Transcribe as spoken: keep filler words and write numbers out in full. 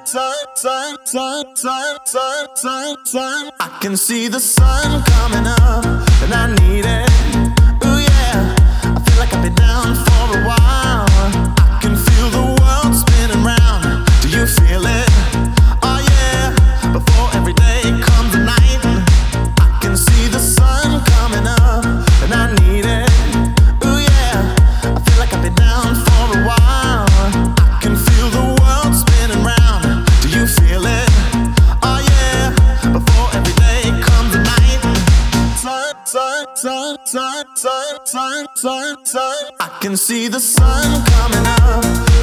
sun, sun, sun, sun, sun, sun, sun. I can see the sun coming up, and I need it. Ooh yeah, I feel like I've been down for a while. I can feel the world spinning round. Do you feel it? Oh yeah, before every day comes a night. I can see the sun coming up, and I need it. Ooh yeah, I feel like I've been down for a while. I can feel the world spinning round. Do you feel it? Oh yeah, before every day comes a night. Sun, sun, sun, sun, sun, sun, sun, sun. I can see the sun coming up.